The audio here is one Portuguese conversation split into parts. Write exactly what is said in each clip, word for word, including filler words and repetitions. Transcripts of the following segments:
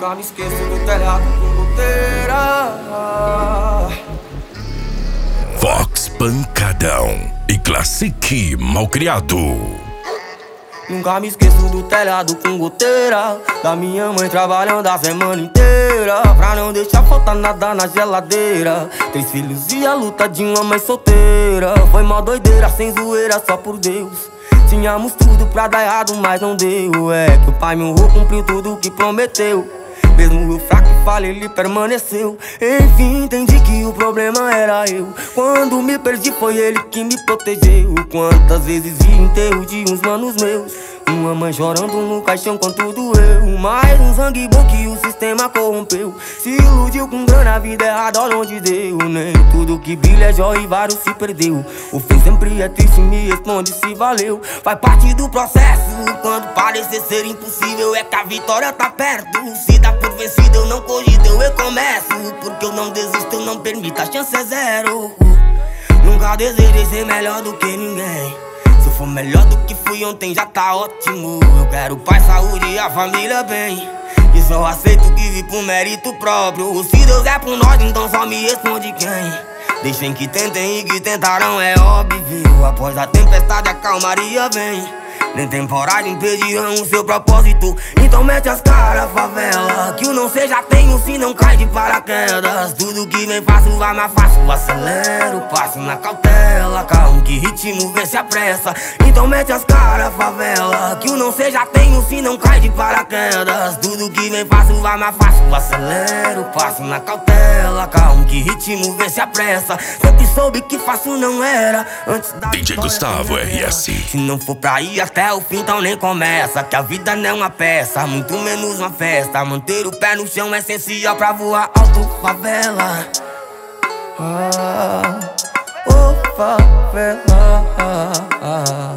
Nunca me esqueço do telhado com goteira. Vox Pancadão e Classic Malcriado. Nunca me esqueço do telhado com goteira, da minha mãe trabalhando a semana inteira, pra não deixar faltar nada na geladeira. Três filhos e a luta de uma mãe solteira. Foi mó doideira, sem zoeira, só por Deus. Tínhamos tudo pra dar errado, mas não deu. É que o pai me honrou, cumpriu tudo o que prometeu. Mesmo eu fraco e falho, ele permaneceu. Enfim, entendi que o problema era eu. Quando me perdi foi ele que me protegeu. Quantas vezes vi enterro de uns manos meus, uma mãe chorando no caixão com tudo eu. Mais um sangue bom que o sistema corrompeu. Se iludiu com grana, a vida errada olha onde deu. Nem tudo que brilha é jóia e vários se perdeu. O fim sempre é triste, me responde se valeu. Faz parte do processo, quando parecer ser impossível, é que a vitória tá perto. Se dá por vencido, eu não cogito, eu recomeço. Porque eu não desisto, eu não permito, a chance é zero. Nunca desejei ser melhor do que ninguém. Se eu for melhor do que fui ontem já tá ótimo. Eu quero paz, saúde e a família bem. E só aceito que vi por mérito próprio. Se Deus é por nós, então só me responde quem. Deixem que tentem e que tentarão, é óbvio. Após a tempestade a calmaria vem. Nem temporada impedirão o seu propósito. Então mete as caras, favela, que o não seja tenho se não cai de paraquedas. Tudo que vem fácil vai mais fácil. Acelero, passo na cautela. Calma que ritmo vê se apressa. Então mete as caras, favela, que o não seja tenho se não cai de paraquedas. Tudo que vem fácil vai mais fácil. Acelero, passo na cautela. Calma que ritmo vê se apressa. Sempre soube que fácil não era antes da D J Gustavo R S. Se não for pra ir até o fim, então nem começa. Que a vida não é uma peça, muito menos uma festa. Manter o pé no chão é essencial pra voar alto, favela. Ah, oh, favela. Ah.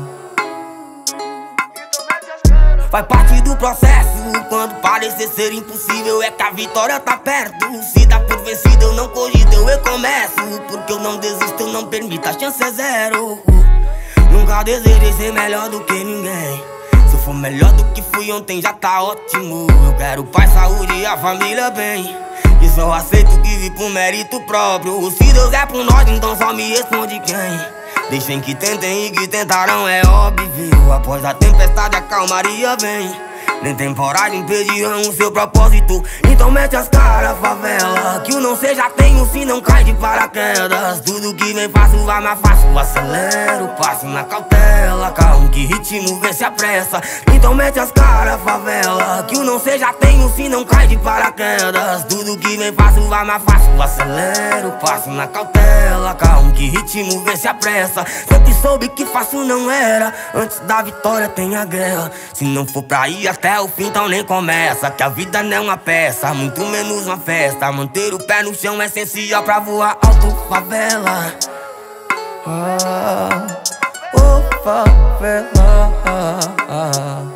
Faz parte do processo, quando parecer ser impossível, é que a vitória tá perto. Se dá por vencido, eu não cogito, eu recomeço. Porque eu não desisto, eu não permito, a chance é zero. Nunca desejei ser melhor do que ninguém. Se eu for melhor do que fui ontem já tá ótimo. Eu quero paz, saúde e a família bem. E só aceito que vi por mérito próprio. Se Deus é por nós, então só me responde quem. Deixem que tentem e que tentarão, é óbvio. Após a tempestade a calmaria vem. Nem temporada impedirão o seu propósito. Então mete as caras, favela, que o não seja tenho se não cai de paraquedas. Tudo que vem fácil vai mais fácil. Acelero, passo na cautela. Calma que ritmo vê se apressa. Então mete as caras, favela, que o não seja tenho se não cai de paraquedas. Tudo que vem fácil vai mais fácil. Acelero, passo na cautela. Calma que ritmo vê se apressa. Sempre soube que fácil não era antes da vitória tem a guerra. Se não for pra ir até o fim, então nem começa. Que a vida não é uma peça, muito menos uma festa. Manter o pé no chão é essencial pra voar alto, favela. Ah, oh, favela. Ah.